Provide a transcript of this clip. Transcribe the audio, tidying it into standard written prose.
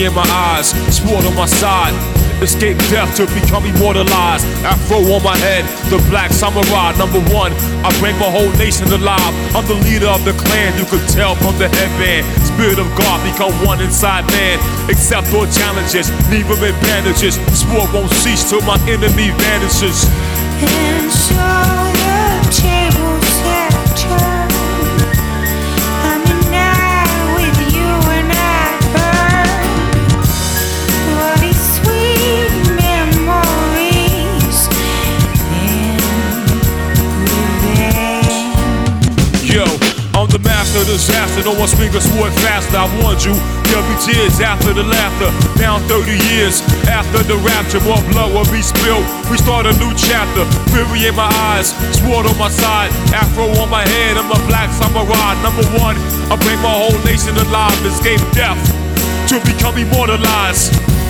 in my eyes, sword on my side. Escape death to become immortalized. Afro on my head, the black samurai, number one. I bring my whole nation alive. I'm the leader of the clan, you can tell from the headband. Spirit of God, become one inside man. Accept all challenges, leave them in bandages. Sword won't cease till my enemy vanishes. And so the tables have turned. I'm in night with you and I burn. What is sweet memories in revenge. Yo, I'm the master of disaster. No one swing a sword faster. I warned you, there'll be tears after the laughter. Down 30 years after the rapture, more blood will be spilled. We start a new chapter. Fury in my eyes, sword on my side, afro on my head. I'm a black samurai. Number one, I bring my whole nation alive. Escape death to become immortalized.